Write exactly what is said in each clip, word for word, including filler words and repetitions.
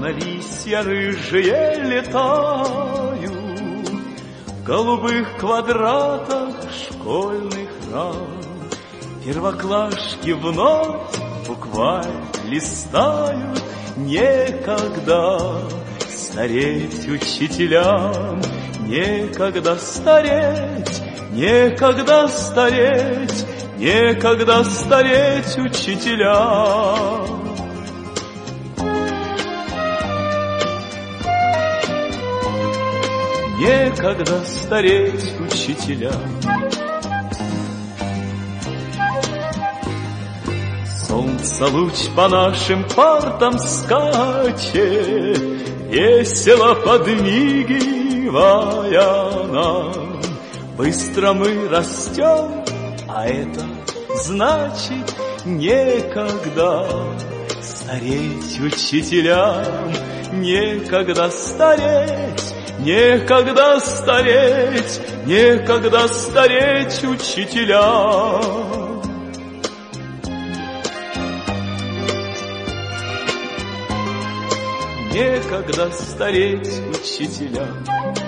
Словно листья рыжие летаю в голубых квадратах школьных рам. Первоклашки вновь букварь листают. Некогда стареть учителям, некогда стареть, некогда стареть, некогда стареть учителям. Некогда стареть учителям. Солнце луч по нашим партам скачет, весело подмигивая нам. Быстро мы растем, а это значит некогда стареть учителям, некогда стареть, некогда стареть, некогда стареть учителям. Некогда стареть учителям.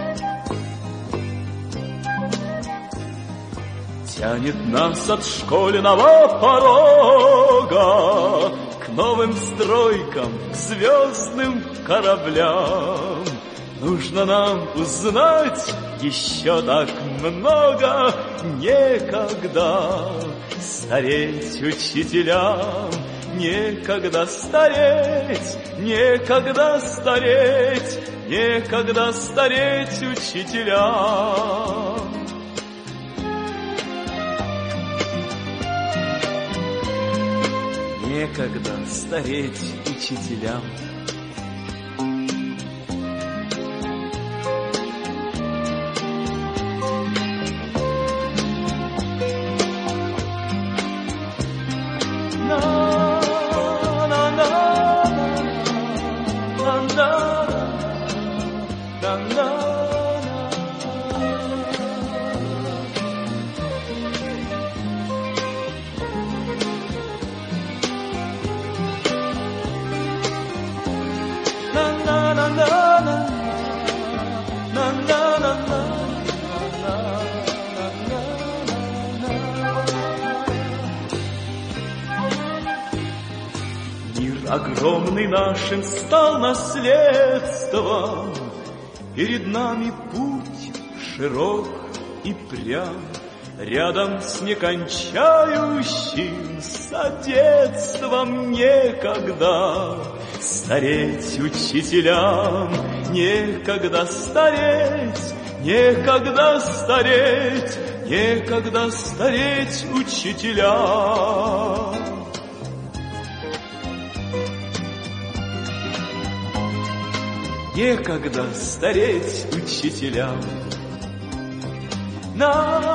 Тянет нас от школьного порога к новым стройкам, к звездным кораблям. Нужно нам узнать еще так много. Некогда стареть учителям, некогда стареть, некогда стареть, некогда стареть учителям. Некогда стареть учителям. Огромный нашим стал наследством, перед нами путь широк и прям, рядом с некончающимся детством. Некогда стареть учителям, некогда стареть, некогда стареть, некогда стареть учителям. Некогда стареть учителям. На